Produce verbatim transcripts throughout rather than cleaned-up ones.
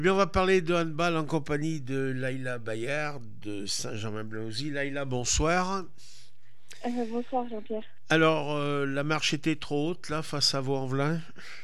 Eh bien, on va parler de handball en compagnie de Laïla Bayard de Saint-Germain-Blaisois. Laïla, bonsoir. Euh, bonsoir Jean-Pierre. Alors, euh, la marche était trop haute là face à Vaux-en-Velin.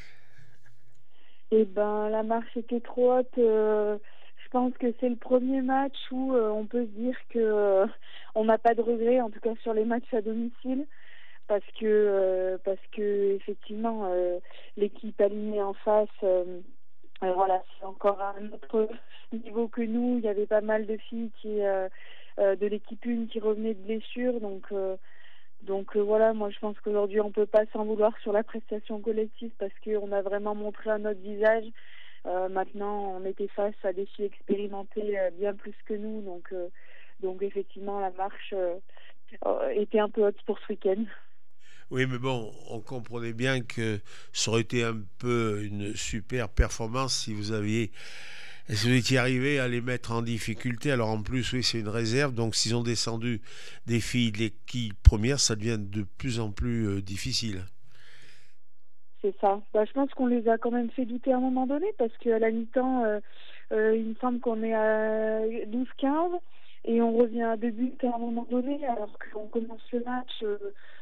Eh ben, la marche était trop haute. euh, je pense que c'est le premier match où euh, on peut se dire que euh, on n'a pas de regrets, en tout cas sur les matchs à domicile, parce que euh, parce que effectivement euh, l'équipe alignée en face, euh, euh, voilà, c'est encore à un autre niveau que nous. Il y avait pas mal de filles qui euh, euh, de l'équipe un qui revenaient de blessures, donc. euh, Donc euh, voilà, moi je pense qu'aujourd'hui on peut pas s'en vouloir sur la prestation collective parce qu'on a vraiment montré à notre visage. Euh, maintenant, on était face à des filles expérimentées euh, bien plus que nous, donc euh, donc effectivement la marche euh, euh, était un peu haute pour ce week-end. Oui, mais bon, on comprenait bien que ça aurait été un peu une super performance si vous aviez, si vous étiez arrivé à les mettre en difficulté. Alors en plus, oui, c'est une réserve, donc s'ils ont descendu des filles de l'équipe première, ça devient de plus en plus euh, difficile. C'est ça. Bah, je pense qu'on les a quand même fait douter à un moment donné parce qu'à la mi-temps, euh, euh, il me semble qu'on est à douze quinze et on revient à deux buts à un moment donné alors qu'on commence le match. Euh,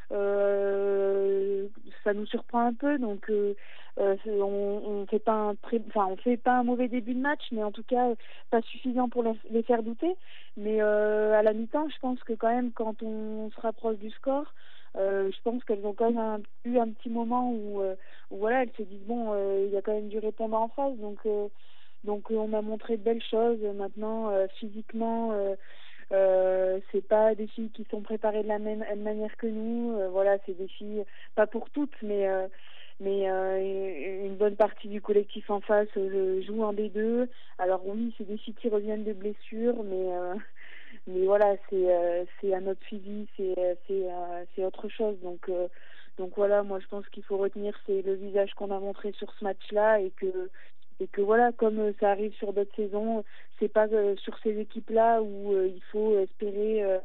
euh, ça nous surprend un peu. Donc, euh, euh, c'est- on, on fait pas un très, enfin, on fait pas un mauvais début de match, mais en tout cas pas suffisant pour les, les faire douter. Mais euh, à la mi-temps, je pense que quand même, quand on se rapproche du score, euh, je pense qu'elles ont quand même un- eu un petit moment où euh, où voilà, elles se disent bon, euh, il y a quand même du répondant en face, donc euh, donc euh, on a montré de belles choses. Maintenant, euh, physiquement, euh, euh, c'est pas des filles qui sont préparées de la même manière que nous. Euh, voilà, c'est des filles, pas pour toutes, mais euh, mais euh, une bonne partie du collectif en face euh, joue en D deux. Alors oui, c'est des filles qui reviennent de blessures, mais euh, mais voilà, c'est euh, c'est un autre physique, c'est euh, c'est euh, c'est autre chose. Donc euh, donc voilà, moi je pense qu'il faut retenir c'est le visage qu'on a montré sur ce match-là et que et que voilà, comme euh, ça arrive sur d'autres saisons, c'est pas euh, sur ces équipes-là où euh, il faut espérer euh,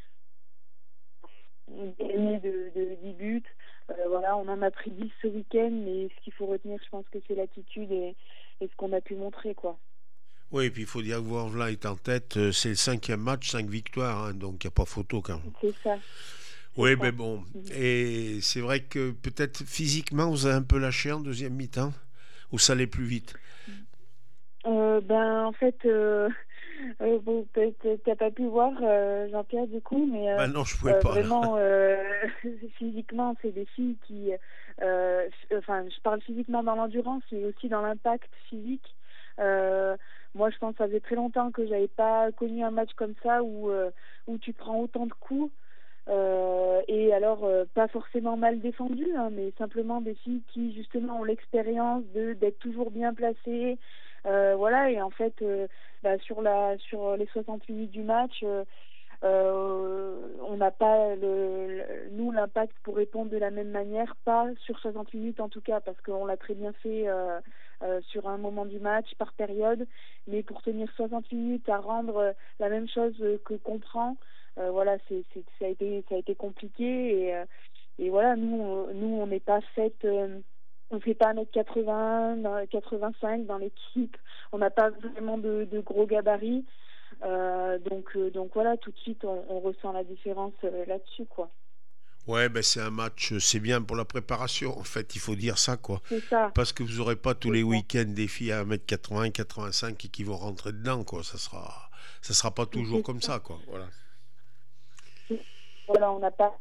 gagner de, de dix buts. Euh, voilà, on en a pris dix ce week-end, mais ce qu'il faut retenir, je pense que c'est l'attitude et, et ce qu'on a pu montrer, quoi. Oui, et puis il faut dire que Vaux-en-Velin est en tête, euh, c'est le cinquième match, cinq victoires, hein, donc il n'y a pas photo quand même. C'est ça, c'est Oui, mais ça. bon, Mhm. et c'est vrai que peut-être physiquement vous avez un peu lâché en deuxième mi-temps, ou ça allait plus vite. Euh, ben en fait, euh, euh, bon, peut-être t'as pas pu voir euh, Jean-Pierre du coup, mais euh, Ben non, je pouvais euh, pas là. vraiment euh, physiquement, c'est des filles qui, euh, enfin, je parle physiquement dans l'endurance, mais aussi dans l'impact physique. Euh, Moi, je pense que ça faisait très longtemps que j'avais pas connu un match comme ça où euh, où tu prends autant de coups. Euh, et alors, euh, pas forcément mal défendues, hein, mais simplement des filles qui, justement, ont l'expérience de d'être toujours bien placées. Euh, voilà, et en fait, euh, bah, sur la sur les soixante minutes du match, euh, euh, on n'a pas le, le- nous l'impact pour répondre de la même manière, pas sur soixante minutes en tout cas, parce qu'on l'a très bien fait euh, euh, sur un moment du match par période, mais pour tenir soixante minutes à rendre euh, la même chose euh, que qu'on prend, euh, voilà, c'est, c'est, ça a été ça a été compliqué et, euh, et voilà, nous on, nous on n'est pas fait euh, on fait pas un mètre quatre-vingts, dans- quatre-vingt-cinq dans l'équipe, on n'a pas vraiment de, de gros gabarits. Euh, donc, euh, donc voilà, tout de suite, on, on ressent la différence euh, là-dessus, quoi. Ouais, ben c'est un match, euh, c'est bien pour la préparation, en fait, il faut dire ça, quoi. C'est ça, Parce que vous aurez pas tous c'est les ça. week-ends des filles à un mètre quatre-vingts, quatre-vingt-cinq et qui vont rentrer dedans, quoi. Ça sera, ça sera pas toujours C'est comme ça. ça, quoi. Voilà. Voilà, on n'a pas.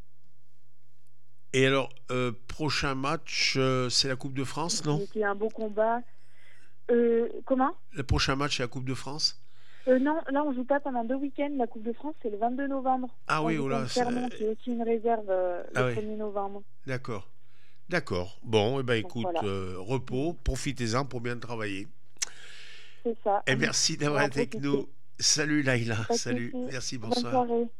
Et alors, euh, prochain match, euh, c'est la Coupe de France, non? C'était un beau combat. Euh, comment? Le prochain match, c'est la Coupe de France? Euh, non, là, on joue pas pendant deux week-ends. La Coupe de France, c'est le vingt-deux novembre. Ah On oui, joue oh là, contre c'est- Clermont, qui est aussi une réserve, euh, le ah oui, premier novembre. d'accord. D'accord. Bon, eh ben Donc écoute, voilà, euh, repos, profitez-en pour bien travailler. c'est ça. Et merci On va d'avoir en été avec profiter. nous. Salut Laïla, Pas de salut, soucis. merci, Bonne bonsoir. soirée.